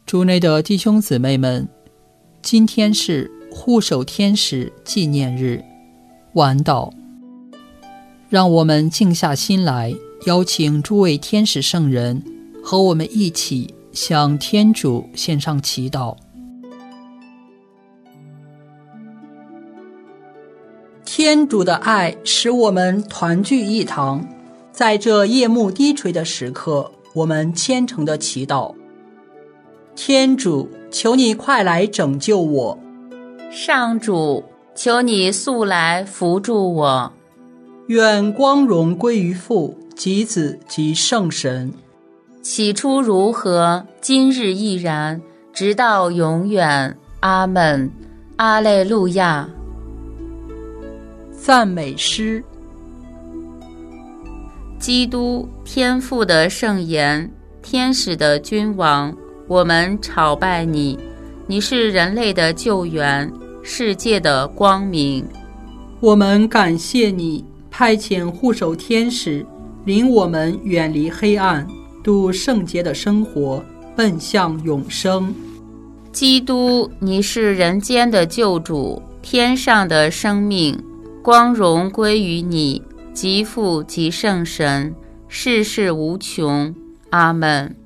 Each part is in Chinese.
主内的弟兄姊妹们，今天是护守天使纪念日，晚祷。让我们静下心来，邀请诸位天使圣人和我们一起向天主献上祈祷。天主的爱使我们团聚一堂，在这夜幕低垂的时刻，我们虔诚地祈祷。天主，求你快来拯救我。 上主，求你速来扶助我。 愿光荣归于父及子及圣神。 起初如何，今日亦然，直到永远。阿们。阿肋路亚。 赞美诗。 基督，天父的圣言，天使的君王，我们朝拜你，你是人类的救援，世界的光明。 我们感谢你派遣护守天使，领我们远离黑暗，度圣洁的生活，奔向永生。 基督，你是人间的救主，天上的生命，光荣归于你，即父即圣神，世世无穷。阿们。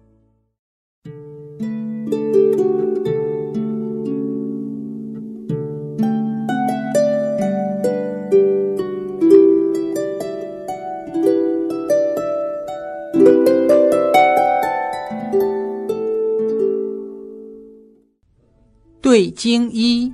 对经一。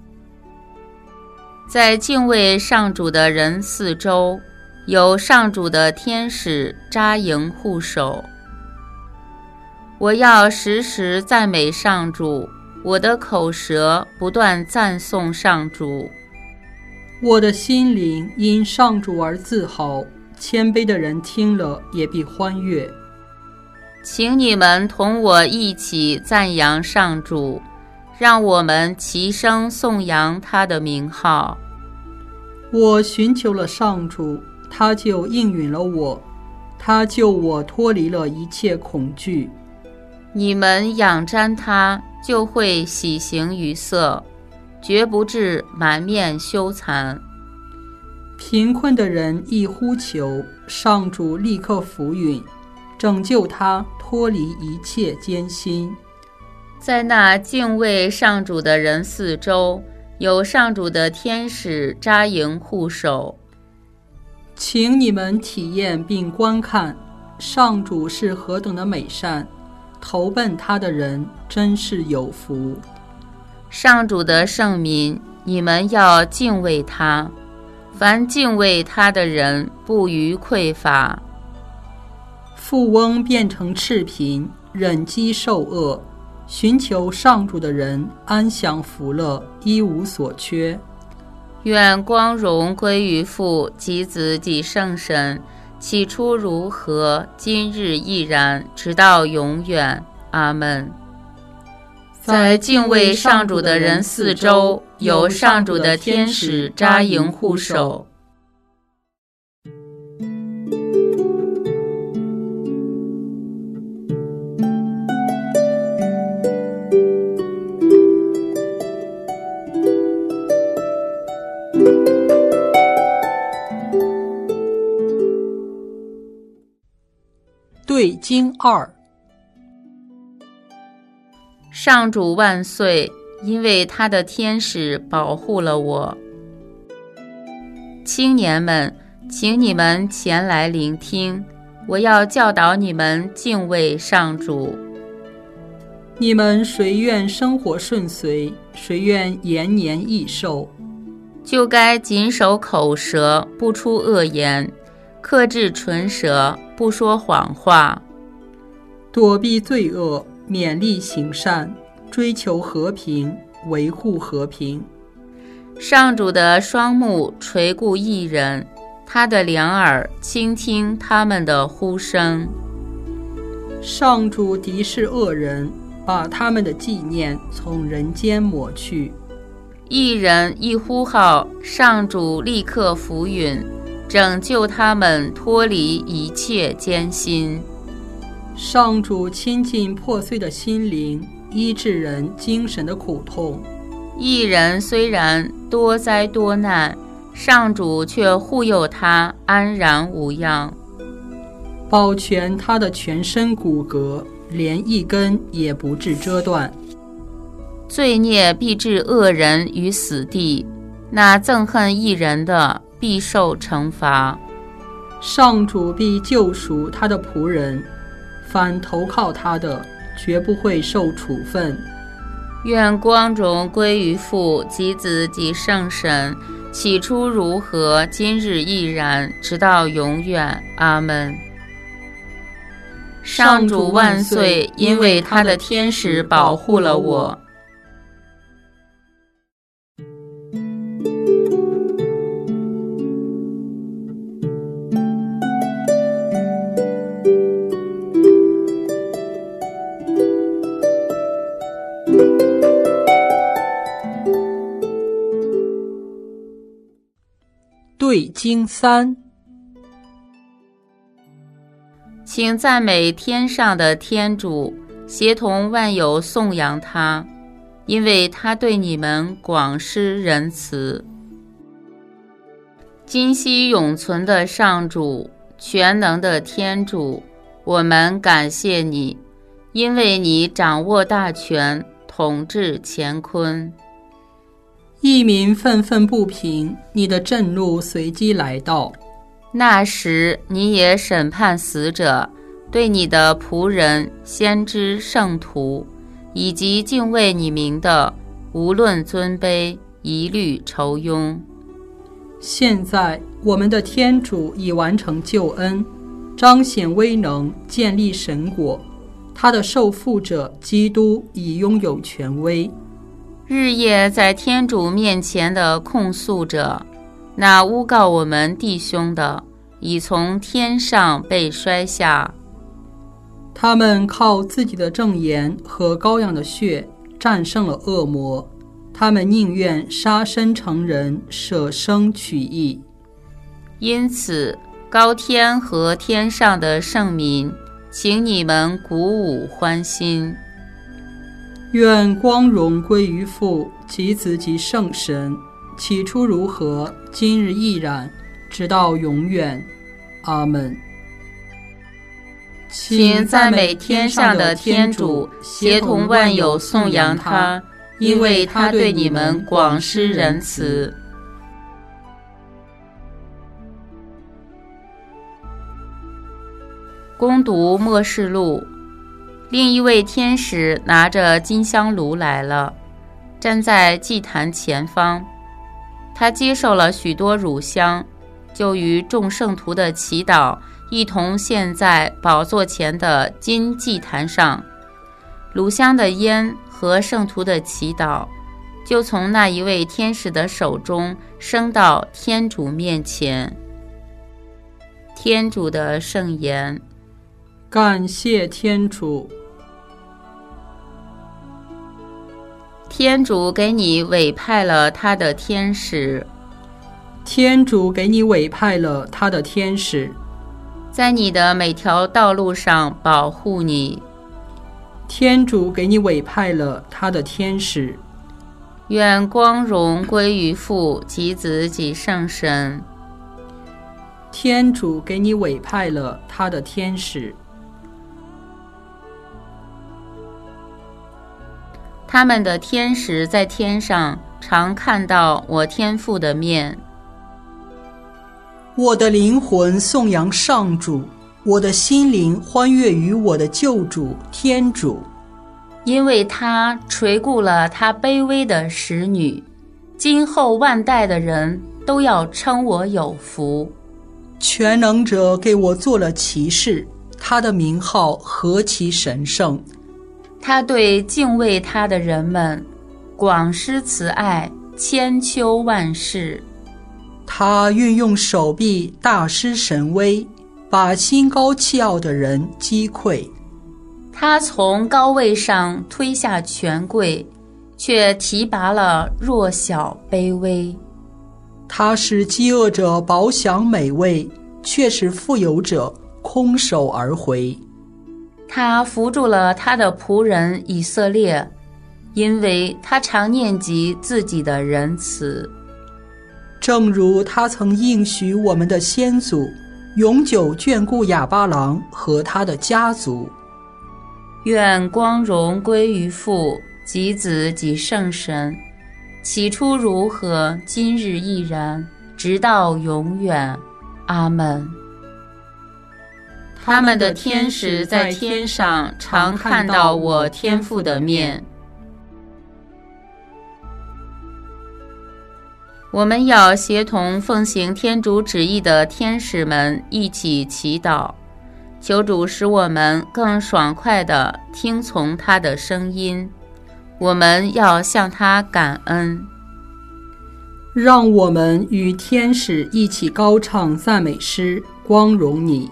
在敬畏上主的人四周，有上主的天使扎营护守。我要时时赞美上主，我的口舌不断赞颂上主。 我的心灵因上主而自豪，谦卑的人听了也必欢悦。 请你们同我一起赞扬上主，让我们齐声颂扬他的名号。 我寻求了上主，他就应允了我，他救我脱离了一切恐惧。 你们仰瞻他，就会喜形于色，绝不致满面羞惭。 贫困的人一呼求，上主立刻俯允，拯救他脱离一切艰辛。 在那敬畏上主的人四周，有上主的天使扎营护守。 请你们体验并观看，上主是何等的美善，投奔他的人真是有福。 上主的圣民，你们要敬畏他，凡敬畏他的人不虞匮乏。 富翁变成赤贫，忍饥受饿，寻求上主的人安享福乐，一无所缺。 愿光荣归于父及子及圣神，起初如何，今日亦然，直到永远。阿们。在敬畏上主的人四周，有上主的天使扎营护守。 对经二。 上主万岁，因为他的天使保护了我。青年们，请你们前来聆听，我要教导你们敬畏上主。 你们谁愿生活顺遂，谁愿延年益寿， 就该谨守口舌，不出恶言，克制唇舌，不说谎话， 躲避罪恶，勉励行善，追求和平，维护和平。 上主的双目垂顾义人，他的两耳倾听他们的呼声。 上主敌视恶人，把他们的纪念从人间抹去。 义人一呼号，上主立刻俯允，拯救他们脱离一切艰辛。 上主亲近破碎的心灵，医治人精神的苦痛。 一人虽然多灾多难，上主却护佑他安然无恙， 保全他的全身骨骼，连一根也不致折断。 罪孽必致恶人于死地，那憎恨一人的必受惩罚。 上主必救赎他的仆人，凡投靠他的绝不会受处分。 愿光荣归于父及子及圣神，起初如何，今日亦然，直到永远。阿们。上主万岁，因为他的天使保护了我。 对经3， 请赞美天上的天主，协同万有颂扬他，因为他对你们广施仁慈。今昔永存的上主，全能的天主，我们感谢你，因为你掌握大权，统治乾坤。 一民愤愤不平，你的震怒随即来到。 那时你也审判死者，对你的仆人、先知、圣徒，以及敬畏你名的，无论尊卑，一律酬庸。 现在我们的天主已完成救恩，彰显威能，建立神国。他的受傅者基督已拥有权威。 日夜在天主面前的控诉者，那诬告我们弟兄的，已从天上被摔下。 他们靠自己的证言和羔羊的血战胜了恶魔，他们宁愿杀身成人，舍生取义。 因此，高天和天上的圣民，请你们鼓舞欢心。 愿光荣归于父及子及圣神，起初如何，今日亦然，直到永远。阿们。 请赞美天上的天主，协同万有颂扬他，因为他对你们广施仁慈。恭读默示录。另一位天使拿着金香炉来了，站在祭坛前方。他接受了许多乳香，就与众圣徒的祈祷一同献在宝座前的金祭坛上。乳香的烟和圣徒的祈祷，就从那一位天使的手中升到天主面前。天主的圣言。 感谢天主。 天主给你委派了他的天使， 天主给你委派了他的天使， 在你的每条道路上保护你。 天主给你委派了他的天使。 愿光荣归于父及子及圣神。 天主给你委派了他的天使。 他们的天使在天上常看到我天父的面。 我的灵魂颂扬上主，我的心灵欢悦于我的救主天主， 因为他垂顾了他卑微的使女，今后万代的人都要称我有福。 全能者给我做了骑士，他的名号何其神圣。 他对敬畏他的人们广施慈爱，千秋万世。 他运用手臂大施神威，把心高气傲的人击溃。 他从高位上推下权贵，却提拔了弱小卑微。 他使饥饿者饱享美味，却使富有者空手而回。 他扶助了他的仆人以色列，因为他常念及自己的仁慈。 正如他曾应许我们的先祖，永久眷顾亚巴郎和他的家族。 愿光荣归于父及子及圣神，起初如何，今日亦然，直到永远。阿们。他们的天使在天上常看到我天父的面。我们要协同奉行天主旨意的天使们一起祈祷，求主使我们更爽快地听从他的声音。我们要向他感恩。 让我们与天使一起高唱赞美诗，光荣你。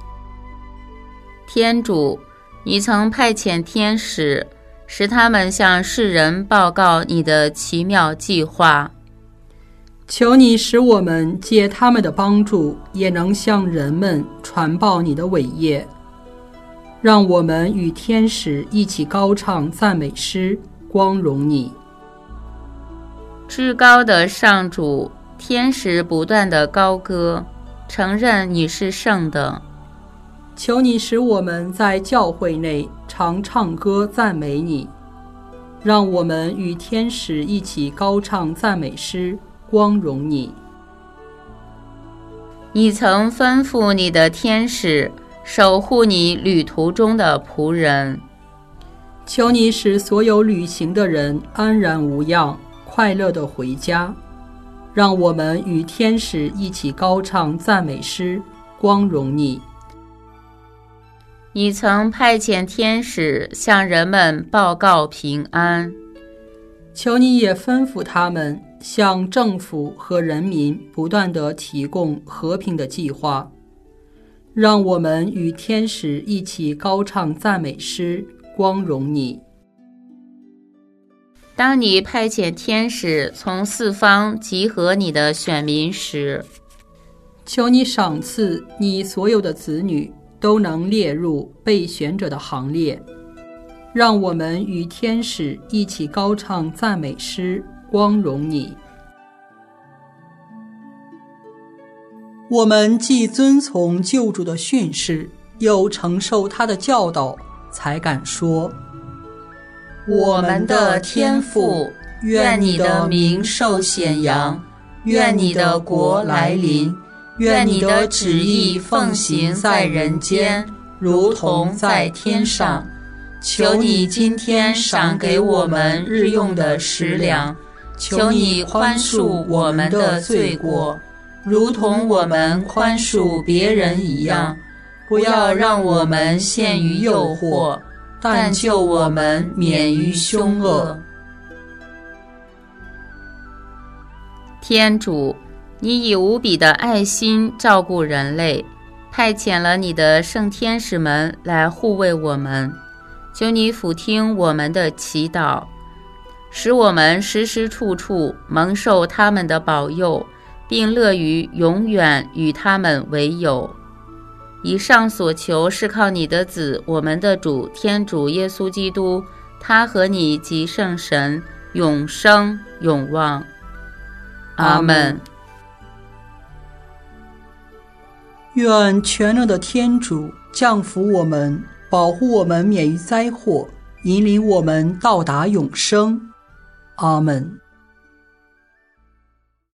天主，你曾派遣天使，使他们向世人报告你的奇妙计划。 求你使我们借他们的帮助，也能向人们传报你的伟业。让我们与天使一起高唱赞美诗，光荣你。 至高的上主，天使不断地高歌，承认你是圣的。 求你使我们在教会内常唱歌赞美你。让我们与天使一起高唱赞美诗，光荣你。 你曾吩咐你的天使守护你旅途中的仆人。 求你使所有旅行的人安然无恙，快乐地回家。让我们与天使一起高唱赞美诗，光荣你。 你曾派遣天使向人们报告平安。 求你也吩咐他们向政府和人民不断地提供和平的计划。让我们与天使一起高唱赞美诗，光荣你。 当你派遣天使从四方集合你的选民时， 求你赏赐你所有的子女都能列入被选者的行列。让我们与天使一起高唱赞美诗，光荣你。我们既遵从救主的训示，又承受他的教导，才敢说： 我们的天父，愿你的名受显扬，愿你的国来临，愿你的旨意奉行在人间，如同在天上。求你今天赏给我们日用的食粮，求你宽恕我们的罪过，如同我们宽恕别人一样。不要让我们陷于诱惑，但救我们免于凶恶。天主，你以无比的爱心照顾人类，派遣了你的圣天使们来护卫我们。求你俯听我们的祈祷，使我们时时处处蒙受他们的保佑，并乐于永远与他们为友。以上所求是靠你的子，我们的主天主耶稣基督，他和你及圣神永生永旺。阿们。 愿全能的天主降福我们，保护我们免于灾祸，引领我们到达永生。阿们。